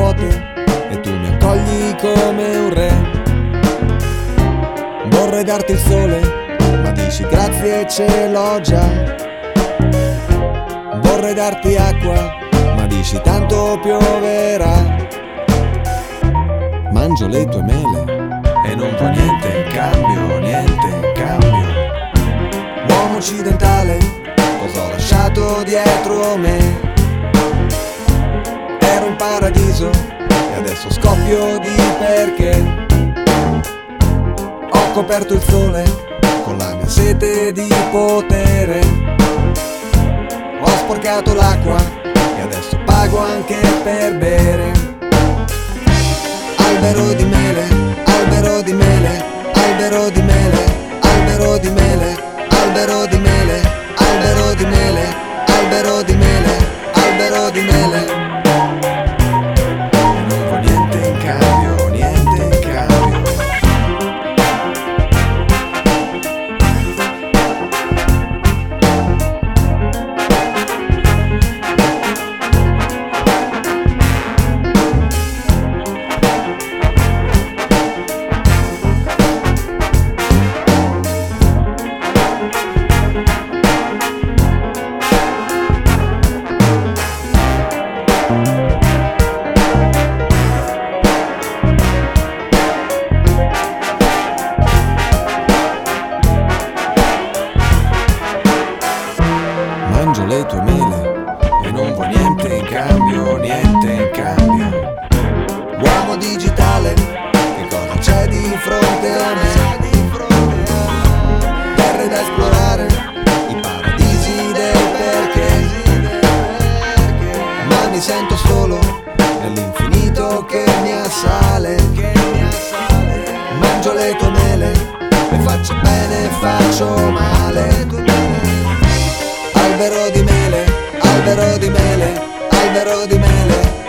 vuote e tu mi accogli come un re. Vorrei darti il sole, ma dici grazie ce l'ho già. Vorrei darti acqua, ma dici tanto pioverà. Mangio le tue mele e non vuoi niente in cambio, niente in cambio. Uomo occidentale, cosa ho lasciato dietro me? Ero in paradiso e adesso scoppio di perché. Ho coperto il sole con la mia sete di potere. Ho sporcato l'acqua e adesso pago anche per bere. Albero di mele, albero di mele, albero di mele, albero di mele, albero di mele, albero di mele, albero di mele, albero di mele. Non vuoi niente in cambio, niente in cambio. Mangio le tue mele e non vuoi niente in cambio, niente in cambio. Uomo digitale, che cosa c'è di fronte a me? Terre da esplorare, i paradisi del perché. Ma mi sento solo nell'infinito che mi assale. Mangio le tue mele, le faccio bene, faccio male. Albero di mele, albero di mele, albero di mele.